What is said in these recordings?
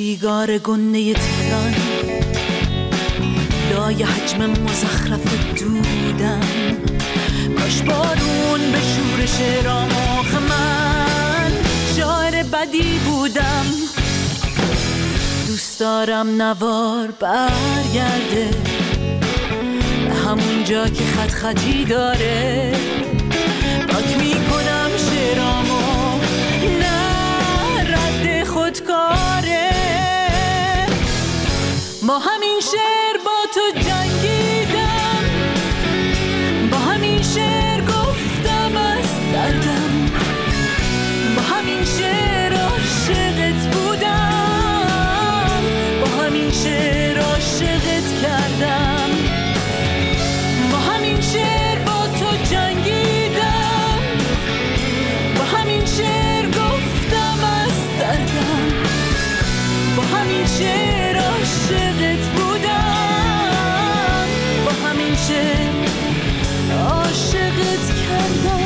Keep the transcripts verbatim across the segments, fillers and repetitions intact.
سیگار گنده تهران، لای حجم مزخرف دودم، کاش بارون به شور شعرام آخه من شاعر بدی بودم. دوست دارم نوار برگرده به همون جا که خط خطی داره، پاک میکنم شعرامو، نه رد خودکاره. با همین شعر با تو جنگیدم، با همین شعر گفتم از دردم، با همین شعر عاشقت بودم، با همین شعر عاشقت کردم، با همین شعر با تو جنگیدم، با همین شعر گفتم از دردم، با همین شعر عاشقت بودم، با همین شعر عاشقت کردم.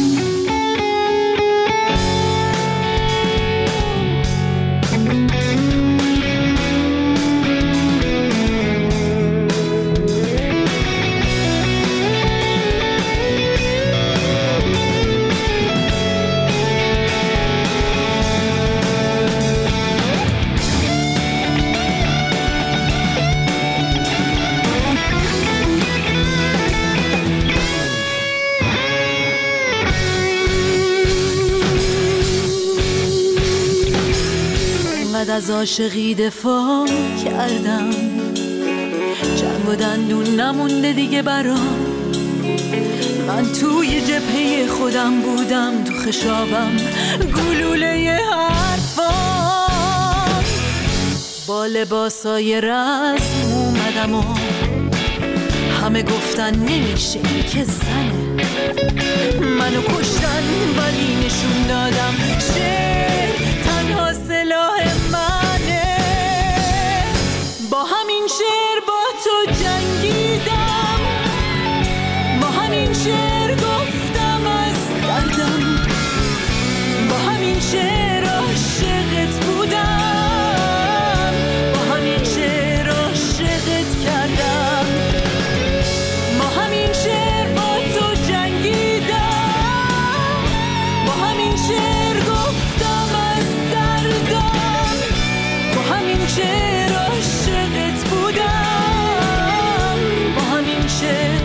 از عاشقی دفاع کردم، جنگ و دندون نمونده دیگه برام، من توی جبهه خودم بودم، تو خشابم گلوله حرفام، با لباسای رسم اومدم و همه گفتن نمیشه این که زنه، منو کشتن ولی نشون دادم شعر تنها سلاح منه. با همین شعر با تو جنگیدم، با همین شعر گفتم از دردم، با همین شعر عاشقت بودم، با همین شعر عاشقت کردم، با همین شعر با تو جنگیدم، با همین شعر گفتم از دردم، با همین شعر عاشقت بودم، با همین شعر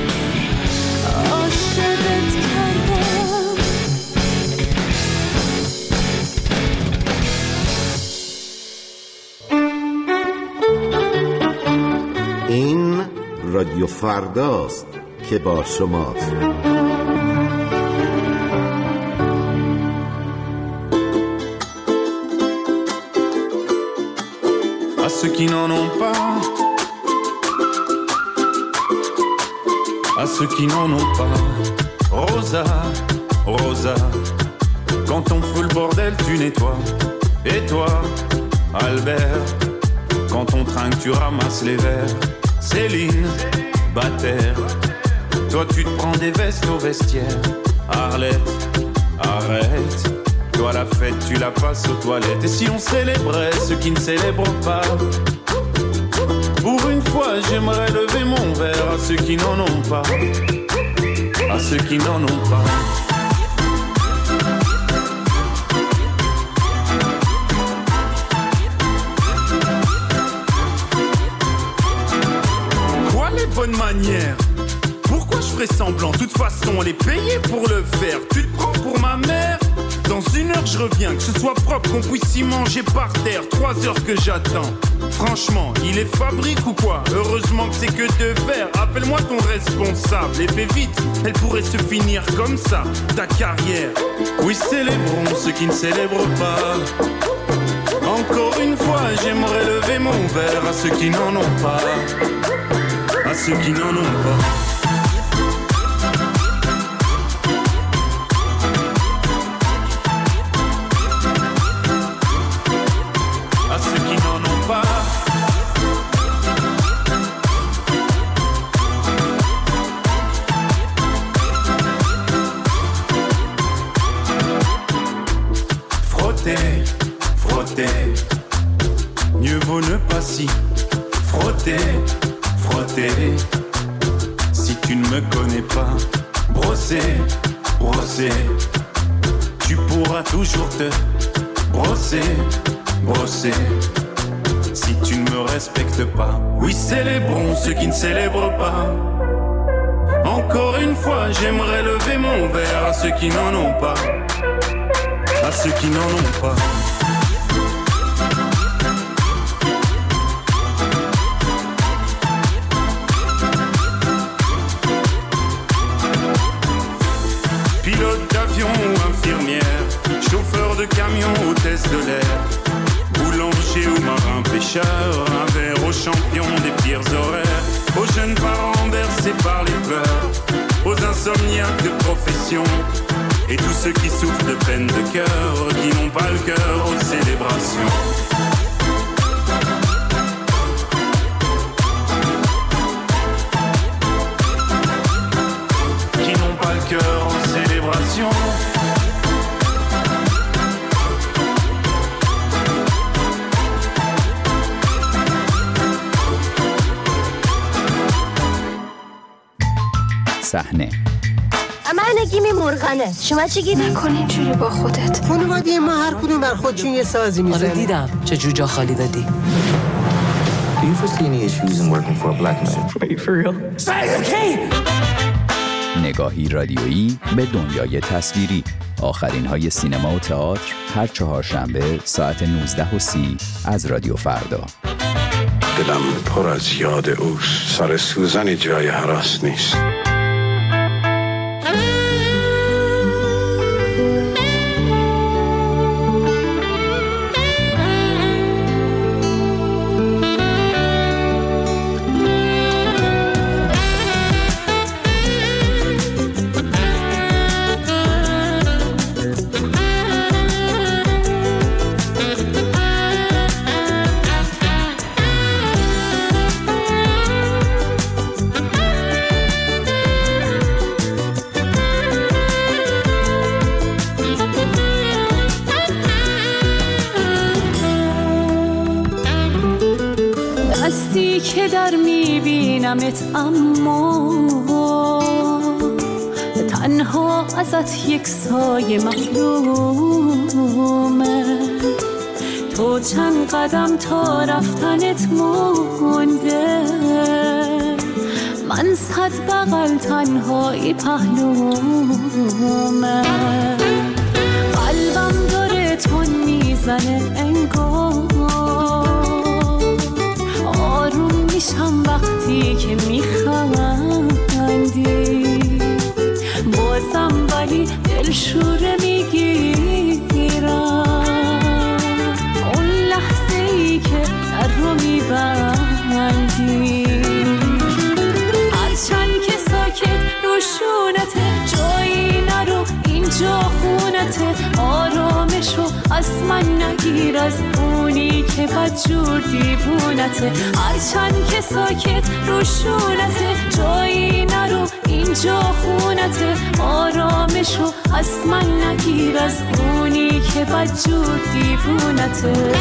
عاشقت کردم. این رادیو فرداست که با شماست. À ceux qui n'en ont pas, à ceux qui n'en ont pas, Rosa, Rosa, quand on fout le bordel tu nettoies. Et toi, Albert, quand on trinque tu ramasses les verres. Céline, Bataire, toi tu te prends des vestes au vestiaire. Arlette, arrête, toi la fête tu la passes aux toilettes. Et si on célébrait ceux qui ne célèbrent pas, pour une fois j'aimerais lever mon verre à ceux qui n'en ont pas, à ceux qui n'en ont pas. Quoi les bonnes manières? Pourquoi je ferais semblant? De toute façon on est payé pour le faire. Tu te prends pour ma mère? Dans une heure je reviens, que ce soit propre, qu'on puisse y manger par terre. Trois heures que j'attends. Franchement, il est fabrique ou quoi? Heureusement que c'est que de verre. Appelle-moi ton responsable et fais vite, elle pourrait se finir comme ça, ta carrière. Oui, célébrons ceux qui ne célèbrent pas. Encore une fois, j'aimerais lever mon verre à ceux qui n'en ont pas, à ceux qui n'en ont pas. frotter, frotter. Si tu ne me connais pas, brosser, brosser. Tu pourras toujours te brosser, brosser. Si tu ne me respectes pas, oui, célébrons ceux qui ne célèbrent pas. Encore une fois, j'aimerais lever mon verre à ceux qui n'en ont pas, à ceux qui n'en ont pas. Pilote d'avion ou infirmière, chauffeur de camion, hôtesse de l'air, boulanger ou marin pêcheur, un verre aux champions des pires horaires, aux jeunes parents bercés par les pleurs, aux insomniaques de profession, et tous ceux qui souffrent de peine de cœur, qui n'ont pas le cœur aux célébrations. Qui n'ont pas le cœur aux célébrations. صحنه من نگیم مرغنه. شما چی گیری؟ نکن اینجوری با خودت. خانواده ما هر کدوم بر خودشون یه سازی میزنن. آره دیدم چه جوجا خالی دادی. Do you foresee any issues in working for a black man? Are you for real? Okay. نگاهی رادیویی به دنیای تصویری. آخرین های سینما و تئاتر هر چهارشنبه ساعت نوزده و سی از رادیو فردا. دلم پر از یاد اوست. سر سوزن جای هراس نیست. که در میبینمت اما تنها ازت یک سایه معلومه، تو چند قدم تا رفتنت مونده، من صد بغل تنهایی پهلومه، قلبم داره تون میزنه انگار، آروم میشم وقتی که میخندی، بازم ولی دلشوره میگیرم اون لحظه ای که در رو میبندی، هرچند که ساکت روشونته جایی نرو اینجا خونته، آرامشو از من نگیر از اونی که بدجور دیوونته، هرچند که ساکت روشونته جایی نرو اینجا خونته، آرامشو از من نگیر از اونی که بدجور دیوونته.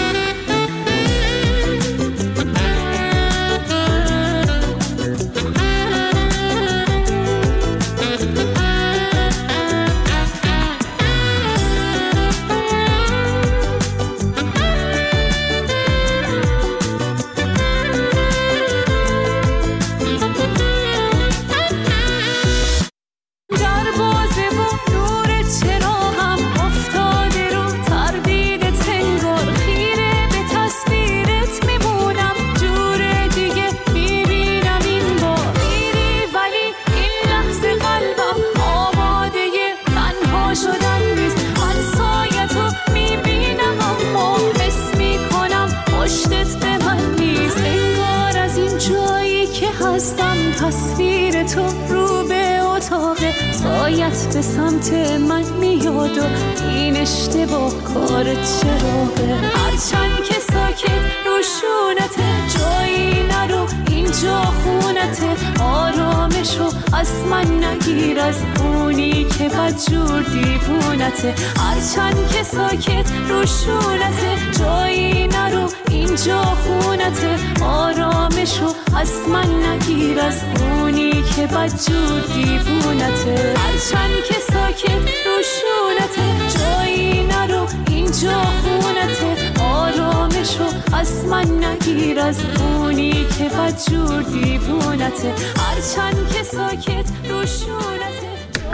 تصویر تو رو به اتاق سایت به سمت من میاد و این اشتباه کار چراغه، هرچند که ساکت روشونته جایی نرو اینجا خونته، آرامشو از من نگیر از اونی که بدجور دیوونته، هرچند که ساکت روشونته جایی نرو اینجا خونته، آرامشو از من نگیر، از اونی که بدجور دیوونته. هرچند که ساکت روشونته، جایی نرو اینجا خونته، آرامشو از من نگیر، از اونی که بدجور دیوونته. هرچند که ساکت روشونته.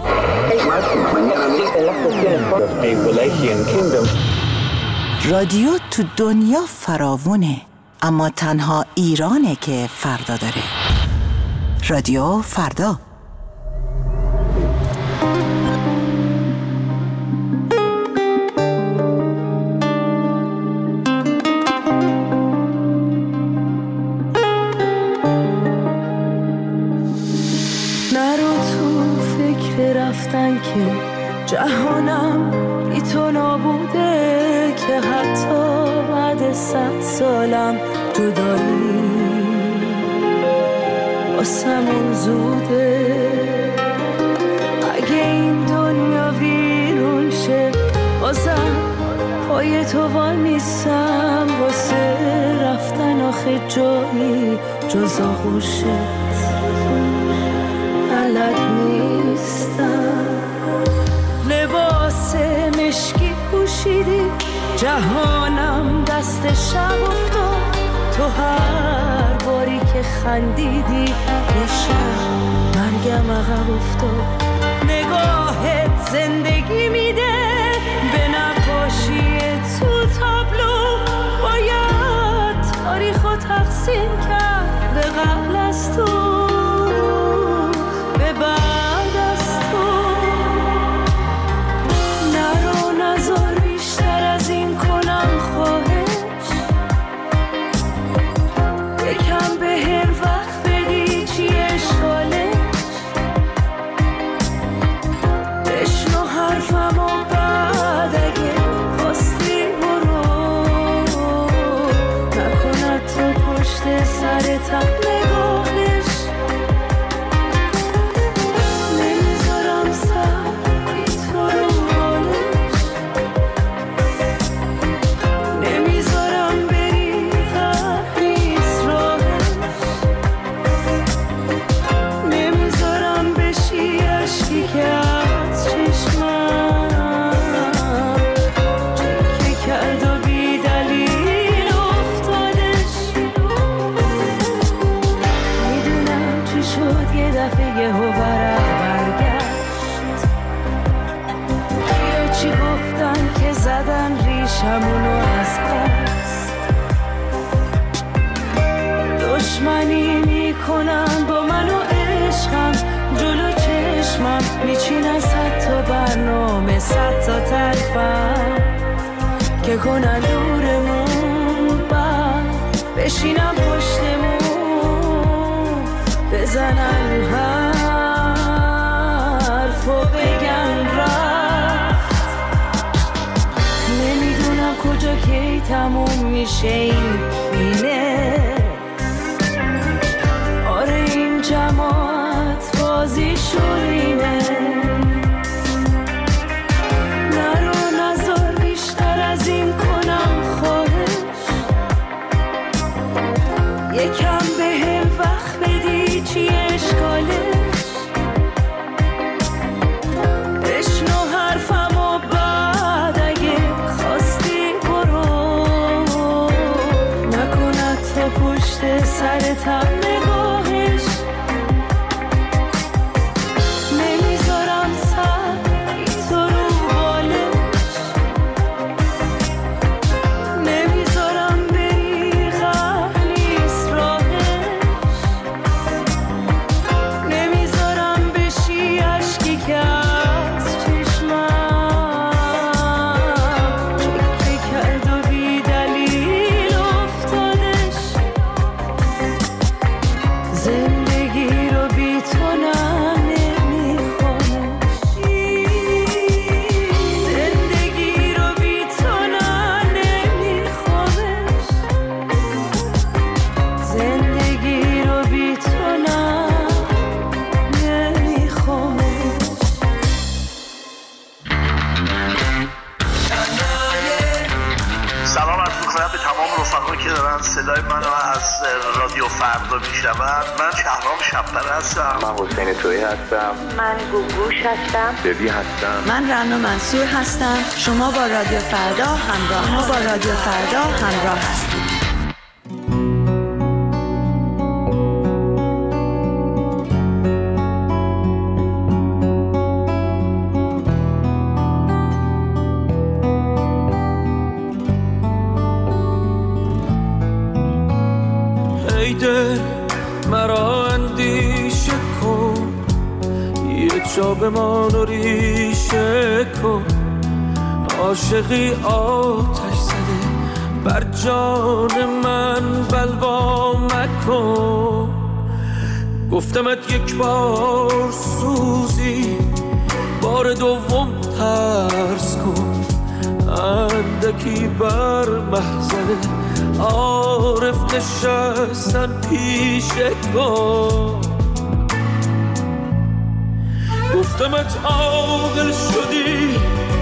رادیو تو دنیا فراوونه، اما تنها ایرانه که فردا داره. رادیو فردا. نرو تو فکر رفتن که جهانم بی تو نابوده، که حتی بعد صد سالم جدایی واسمون زوده. اگه این دنیا ویرون شه، بازم پای تو وای میسم، واسه رفتن آخه جایی جز آغوشت بلد نیستم. لباس مشکی پوشیدی، جهانم دست شب افتاد، تو هر باری که خندیدی یه شب مرگم عقب افتاد. نگاهت زندگی میده به نقاشی تو تابلو، باید تاریخو تقسیم کرد به قبل از تو، به بعد از تو. نرو نذار بیشتر از این کنم خواهش، یکم به هم وقت بدی چی اشکالش. بشنو حرفم و بعد اگه خواستی برو، نکند تو پشت سرت نگاهش. نمیذارم سر بی تو رو بالش، نمیذارم بری تحریز راهش، نمیذارم بشی عشقی که از چشمم چکه کرد و بی دلیل افتادش. میدونم چی شد یه دفعه یه هو ورق برگشت، کیا چی گفتن که زدن ریشمونو از قصد. دشمنی میکنن با من و عشقم، جلو چشمم میچینن صد تا برنامه، صد تا تلفن که کنن دورمون، بعد بشینم پشتمون بزنن حرف و بگن رفت. نمیدونم کجا کی تموم میشه این کینه، آره این جماعت بازی شورینه. نرو نذار بیشتر از این کنم خواهش، یکم به هم وقت بدی چی اشکالش. بشنو حرفم و بعد اگه خواستی برو، نکند تا پشت سرتم نگاهش. رادیو فردا میشنوند. من شهرام شب‌پره هستم. من حسین تویی هستم. من گوگوش هستم. ببی هستم. من رنا منصور هستم. شما با رادیو فردا همراه ما با رادیو فردا همراه هستید. مرا اندیشه کن، یه جا بمان و ریشه کن. عاشقی آتش زده بر جان من بلوا مکن. گفتمت یک بار سوزی، بار دوم ترس کن. اندکی بر محضر عارف نشستن پیشه کن. گفتمت عاقل شدی،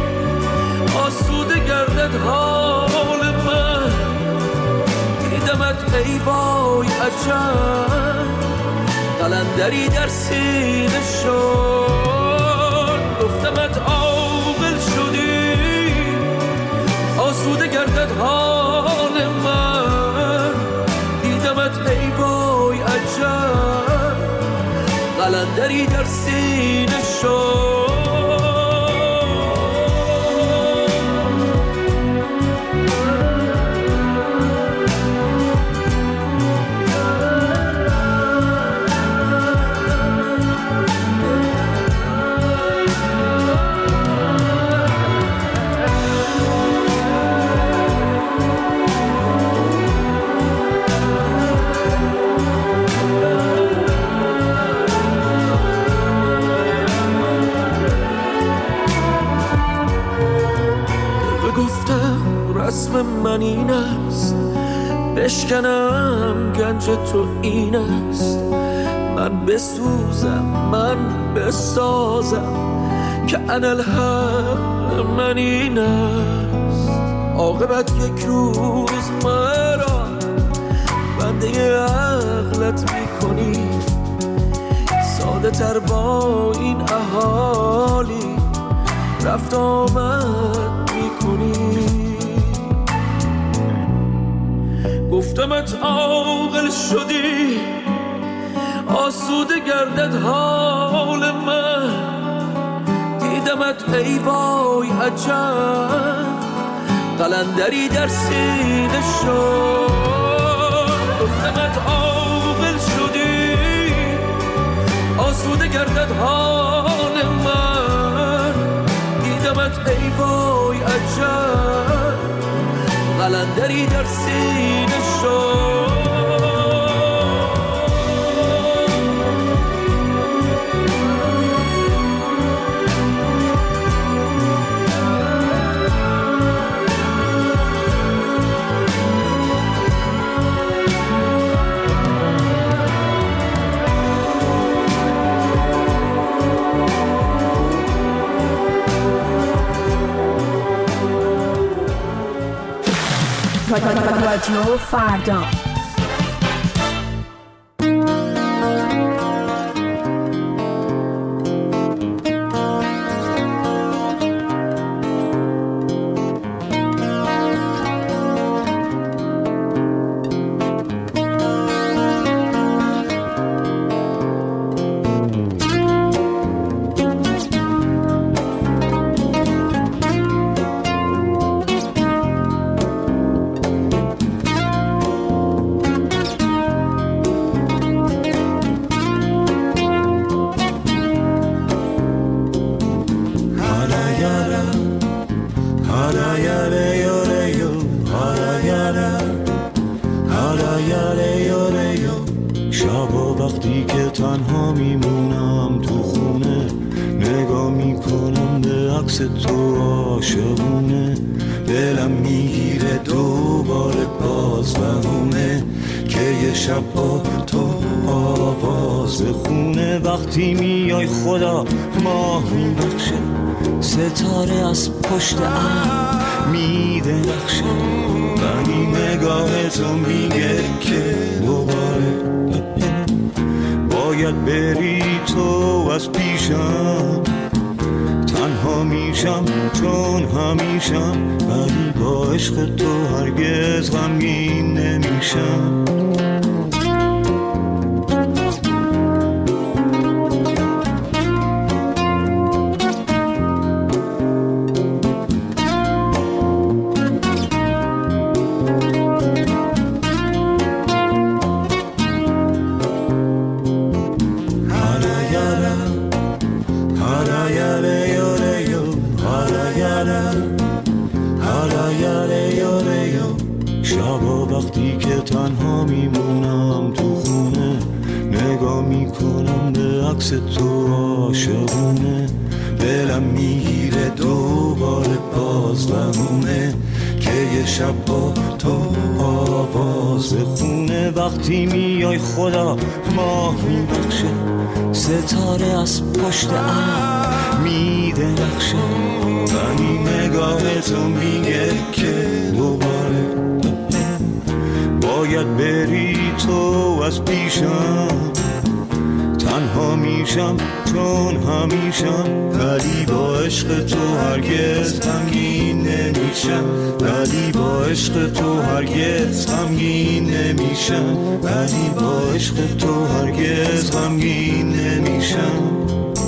آسوده گردد حال من. دیدمت ای وای عجب، قلندری در سینه شد. گفتمت عاقل شدی، آسوده گردد حال من. دیدمت ای وای عجب، قلندری در سینه شد. رسم من این است، بشکنم گنج تو این است. من بسوزم من بسازم که انالحق من این است. عاقبت یک روز مرا بنده عقلت میکنی. ساده تر با این اهالی رفت آمد میکنی. گفتمت عاقل شدی، آسوده گردد حال من. دیدمت ای وای عجب، قلندری در سینه شد. گفتمت عاقل شدی، آسوده گردد حال من. دیدمت ای وای عجب، قلندری در سینه شد. رادیو فردا. آواز خونه وقتی میای خدا ماه میبخشه ستاره از پشت ابر میدرخشه ولی نگاه تو میگه که دوباره باید بری تو از پیشم تنها میشم چون همیشم ولی با عشق تو هرگز غمگین نمیشم تو عاشقونه دلم میگیره دوباره باز بمونه که یه شب با تو آواز خونه وقتی میای خدا ماه میبخشه ستاره از پشت ابر میدرخشه ولی نگاه تو میگه که دوباره باید بری تو از پیشم تنها میشم چون همیشم ولی با عشق تو هرگز غمگین نمیشم ولی با عشق تو هرگز غمگین نمیشم ولی با عشق تو هرگز غمگین نمیشم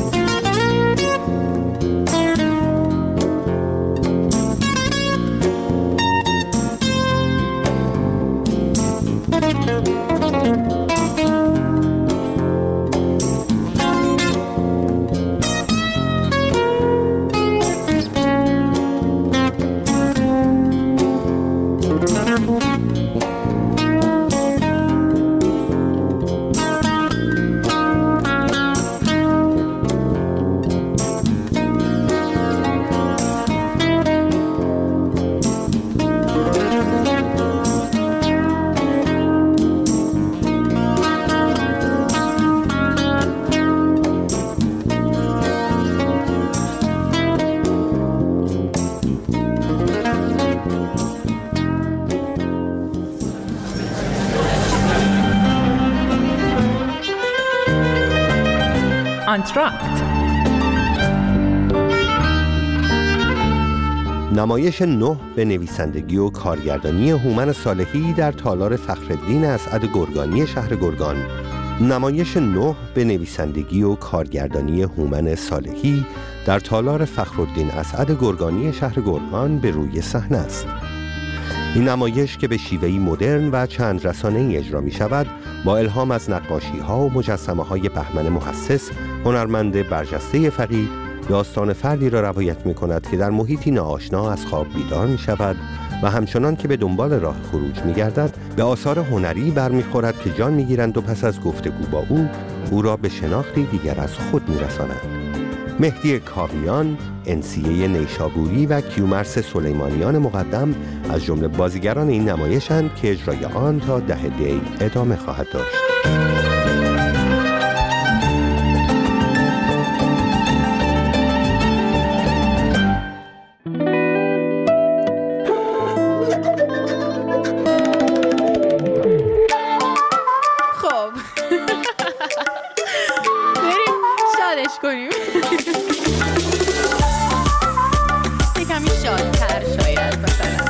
آنتراکت. نمایش نه به نویسندگی و کارگردانی هومن صالحی در تالار فخرالدین اسعد گرگانی شهر گرگان. نمایش نه به نویسندگی و کارگردانی هومن صالحی در تالار فخرالدین اسعد گرگانی شهر گرگان به روی صحنه است. این نمایش که به شیوهی مدرن و چند رسانه‌ای اجرا می شود با الهام از نقاشی‌ها و مجسمه‌های بهمن محسس، هنرمند برجسته فقید، داستان فردی را روایت می کند که در محیطی ناآشنا از خواب بیدار می شود و همچنان که به دنبال راه خروج می گردد به آثار هنری برمیخورد که جان می گیرند و پس از گفتگو با او او را به شناختی دیگر از خود می رسانند. مهدی کاویان، انسیه نیشابوری و کیومرث سلیمانیان مقدم از جمله بازیگران این نمایشند که اجرای آن تا ده دی ادامه خواهد داشت. خب بریم شادش کنیم. یکمی شادتر شاید مثلا.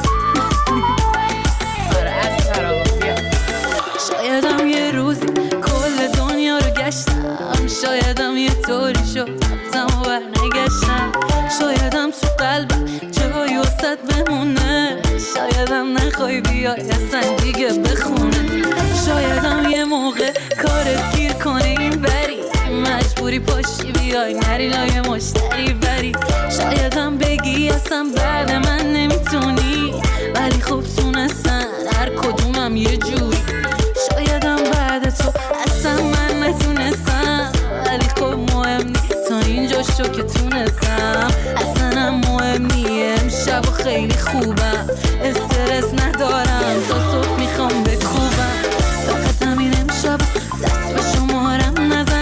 آره از فراغ شایدم یه روزی کل دنیا رو گشتم، شایدم یه طوری شد رفتم و برنگشتم، شایدم تو قلبم جایی وسط بمونه، شایدم نخوای بیای اصلا دیگه بخونه، شایدم یه موقع کارت گیر کنه این بری، مجبوری پاشی بیای نری لای مشتری بری، شایدم بگی اصلا بعد من نمیتونی، ولی خب تونستن هر کدومم یه جوری، شایدم بعد تو اصلا من نتونستم، ولی خب مهم نی تا اینجا شو که تونستم، اصلا هم مهم نی امشب و خیلی خوبم، استرس ندارم تا صبح میخوام بکوبم، طاقتم این امشب دست به شمارم نزن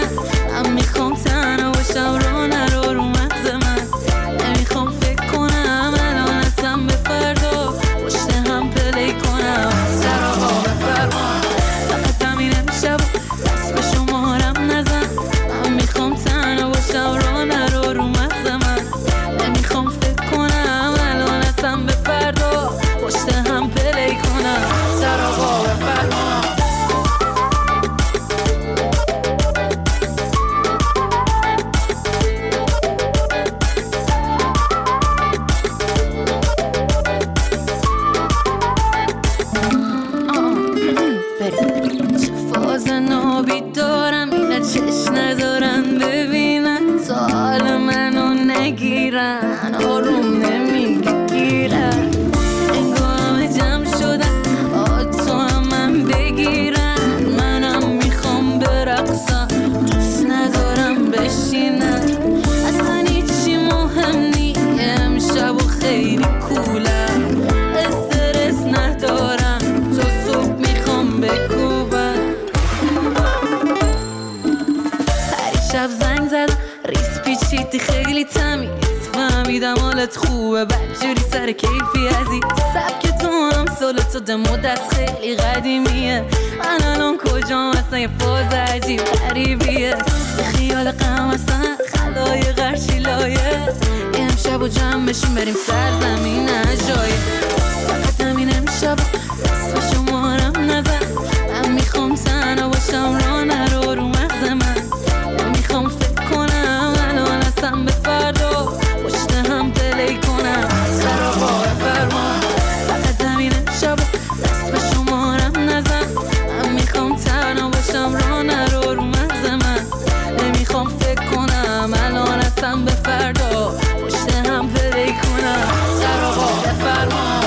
حالت خوبه بدجوری سر کیفی ازی سبک تو هم سال تو ده مدت خیلی قدیمیه من الان کجام اصلا یه فاز عجیب غریبیه خیال غم اصلا خلای غرشی لایه یه امشب و جمع بشیم بریم سرزمین جایه فقط همین امشب دست شمارم نزن من میخوام تنها باشم را نرو رو مغز من نمیخوام فکر کنم الان اصلا به فردا پشت هم دلی کنم سر آقا فرمان فقط همین امشب دست به شمارم نزن من میخوام تنها باشم را نرو رو مغز من نمیخوام فکر کنم الان اصلا به فردا پشت هم دلی کنم سر آقا فرمان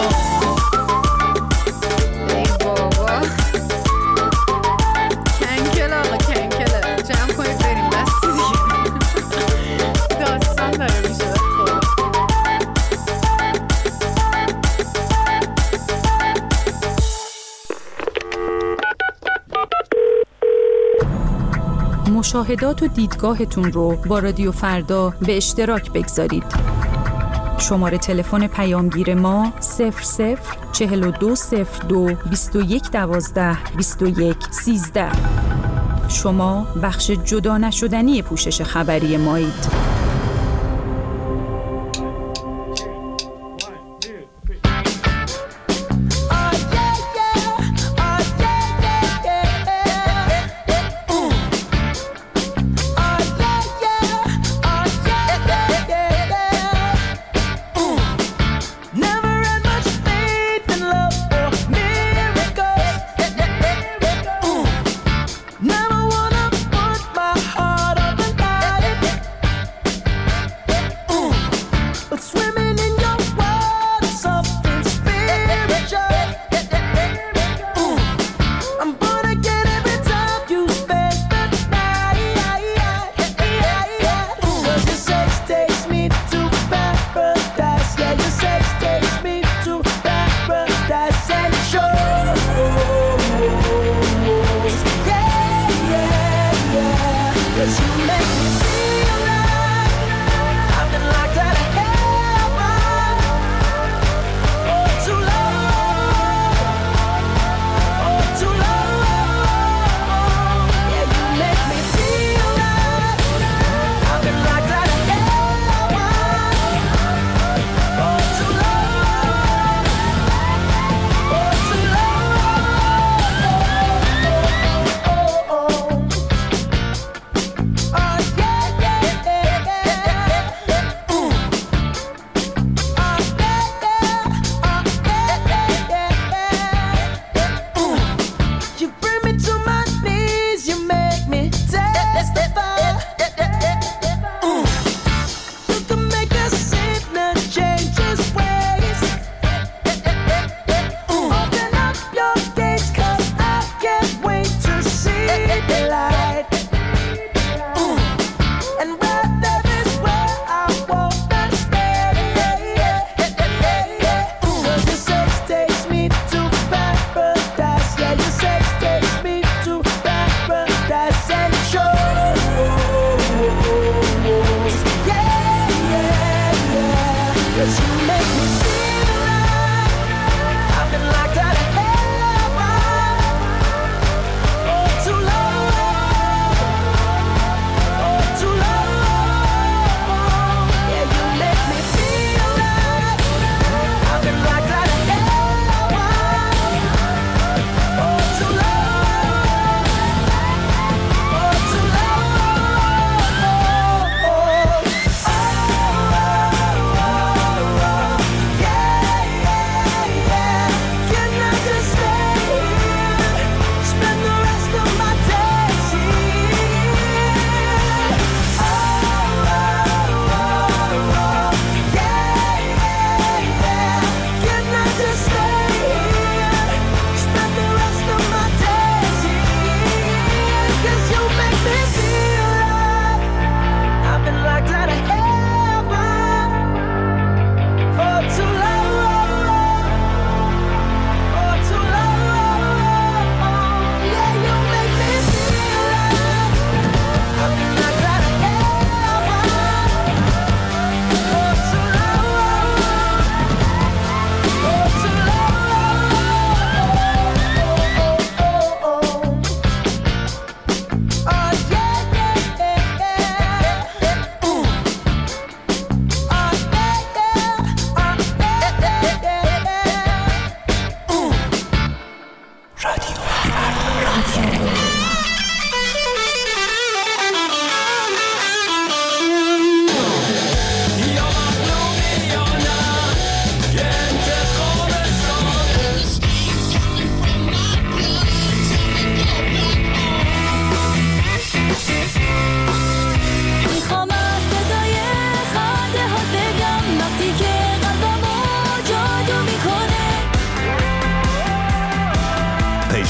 مشاهدات و دیدگاهتون رو با رادیو فردا به اشتراک بگذارید. شماره تلفن پیامگیر ما صفر صفر چهل و دو صفر دو بیست و یک دوازده بیست و یک سیزده. شما بخش جدا نشدنی پوشش خبری مایید.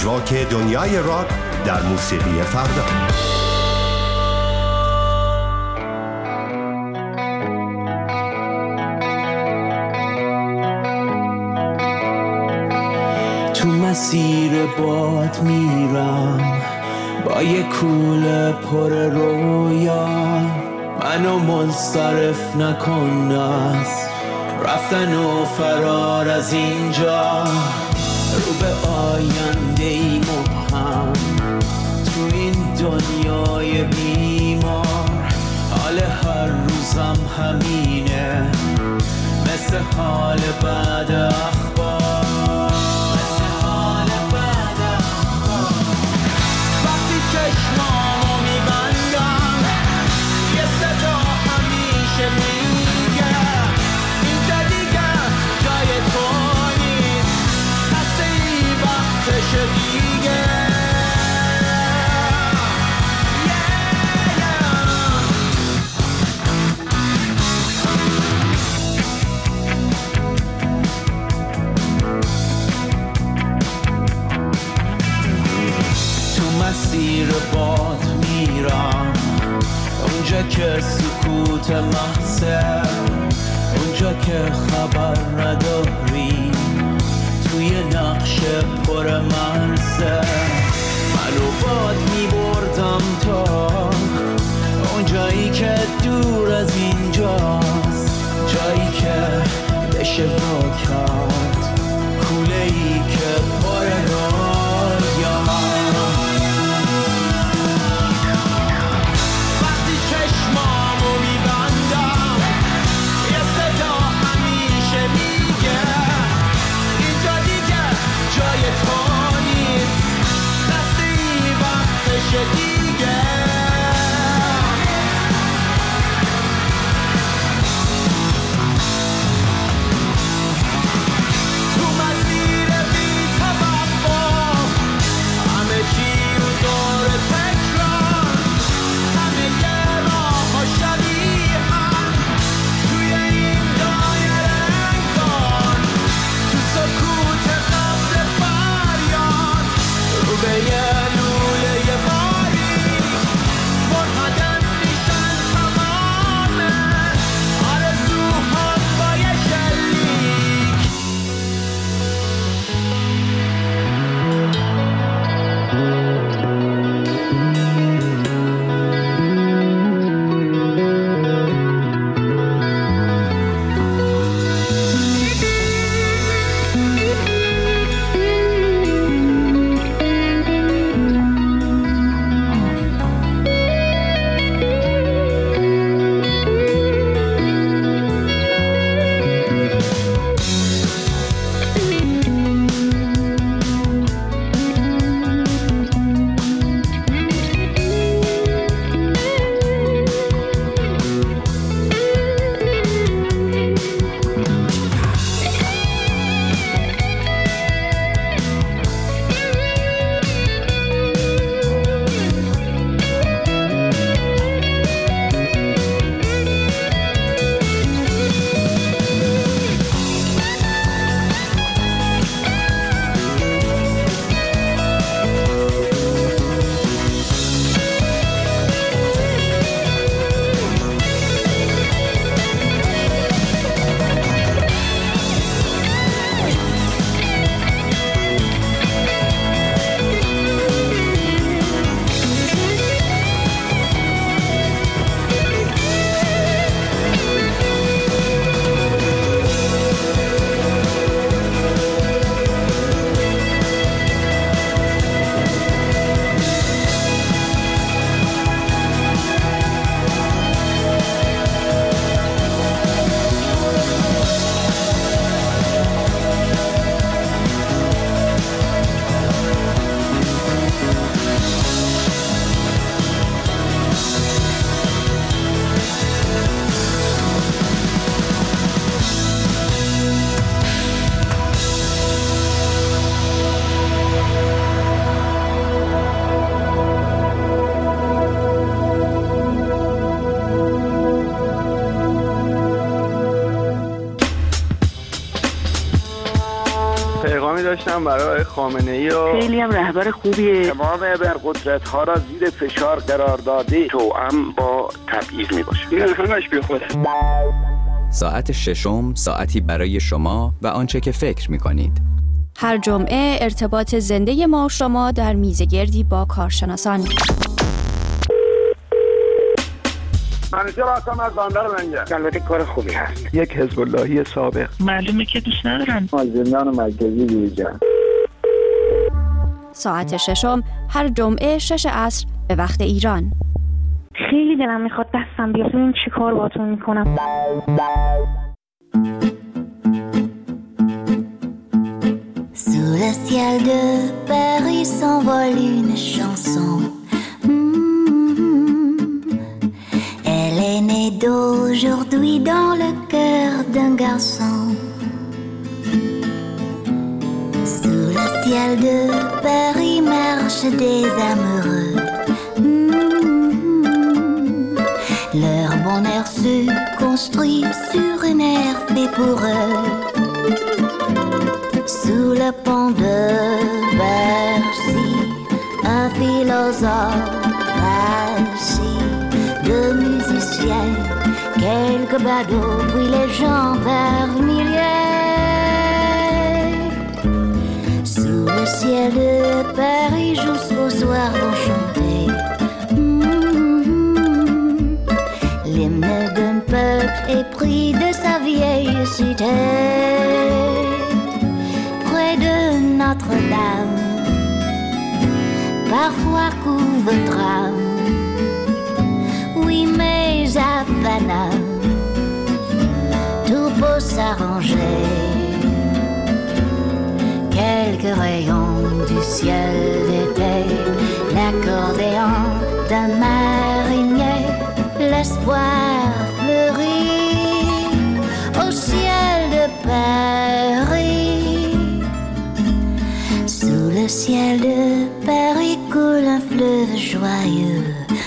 پژواک دنیای راک در موسیقی فردا. تو مسیر باد میرم با یه کوله پر رویا، منو منصرف نکن از رفتن و فرار از اینجا، رو به آینده ای مبهم تو این دنیای بیمار. حال هر روزم همینه مثل حال بعد اخبار، مثل حال بعد اخبار. وقتی چشمامو میبندم یه صدا همیشه میگه اینجا دیگه جای تو نیست، خسته ای وقتش دیگه. مسیر باد میرم اونجا که سکوت محضه، اونجا که خبر نداری توی نقش پر مرزه. منو باد میبردم تا اونجایی که دور از اینجاست، جایی که بشه با کرد کوله ای که پر رویا. تو مسیر بی تمام گذاشتم برای خامنه‌ای و خیلی هم رهبر خوبیه. تمام ابرقدرت‌ها را زیر فشار قرار داده، توأم با تبعیض میباشه. این همش بی خوده. ساعت ششم ساعتی برای شما و آنچه که فکر می‌کنید. هر جمعه ارتباط زنده ما و شما در میزگردی با کارشناسان. منیجر هستم از بندر منجر. البته کار خوبی هست. یک حزب اللهی سابق. معلومه که دوست ندارن. از زندان مرکزی بیرون. ساعت ششم هر جمعه شش عصر به وقت ایران. خیلی دلم میخواد دستم بیاد ببینم چی کار باهاتون میکنم. Sous le ciel de Paris s'envole une chanson. Mmh. Elle est née d'aujourd'hui dans le cœur d'un garçon. Sous le ciel de Paris marchent des amoureux. Mmh. Leur bonheur se construit sur une aire fait pour eux. Sous le pont de Bercy, un philosophe assis, deux musiciens, quelques badauds, puis les gens par milliers. Sous le ciel de Paris, jusqu'au soir vont chanter mmh, l'hymne d'un peuple épris de sa vieille cité. De Notre-Dame, parfois couvre tram, oui mais à Paname, tout peut s'arranger. Quelques rayons du ciel d'été, l'accordéon d'un marinier, l'espoir fleurit au ciel de Paris. Sous le ciel de Paris coule un fleuve joyeux.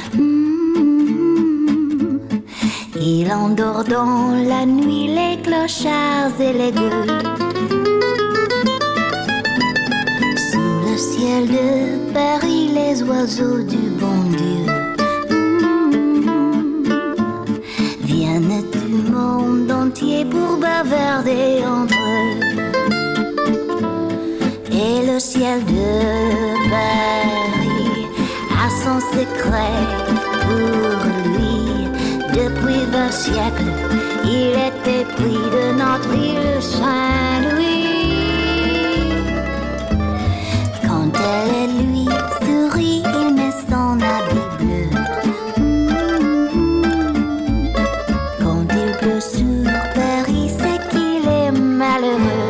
Mmh. Il endort dans la nuit les clochards et les gueules. Sous le ciel de Paris les oiseaux du bon Dieu mmh. viennent du monde entier pour bavarder entre eux. Et le ciel de Paris a son secret pour lui. Depuis vingt siècles, il était pris de notre île Saint-Louis. Quand elle et lui sourit, il met son habit bleu. Quand il pleut sur Paris, c'est qu'il est malheureux.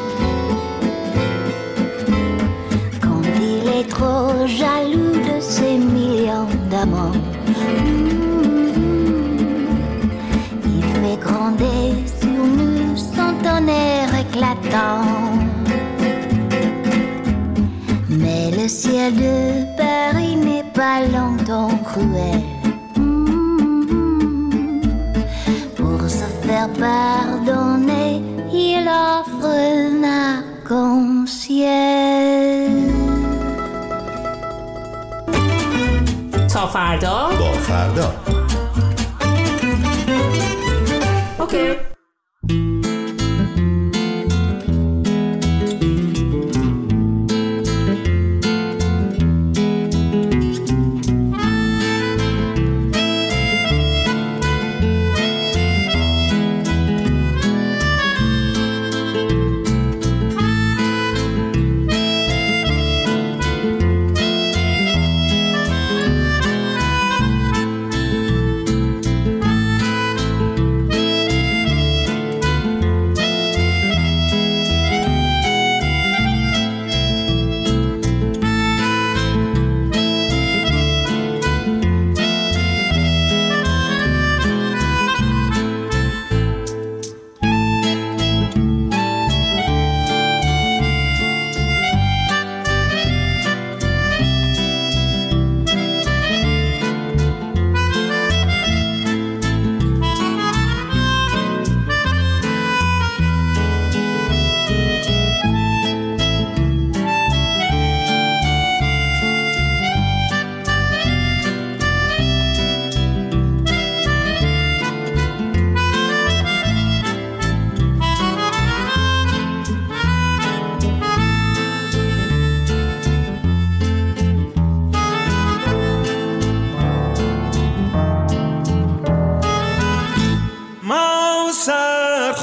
Trop jaloux de ces millions d'amants. Il fait gronder sur nous son tonnerre éclatant. Mais le ciel de Paris n'est pas longtemps cruel. Pour se faire pardonner, il offre un arc-en-ciel. تا فردا با فردا اوکی.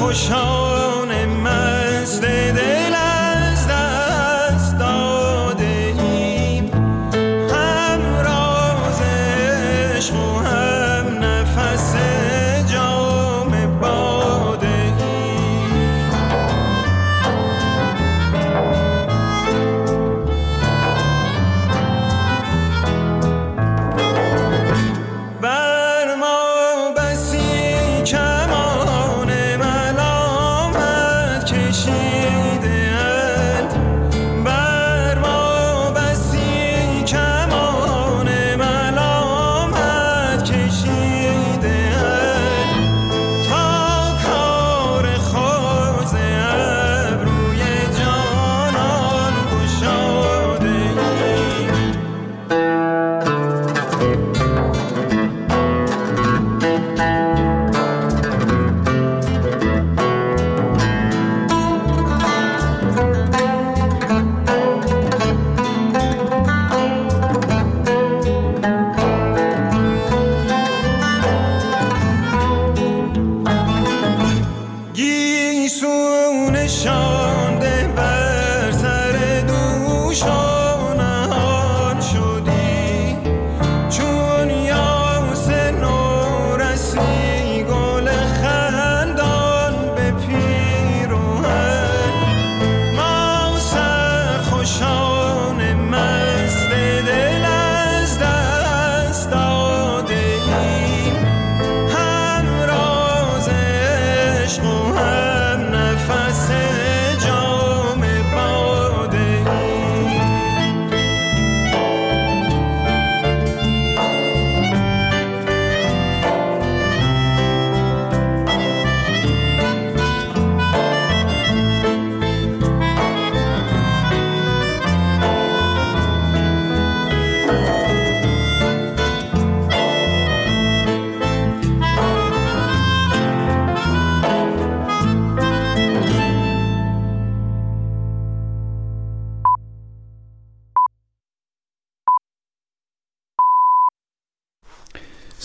سرخوشان مست دل از دست داده ایم، هم راز عشق و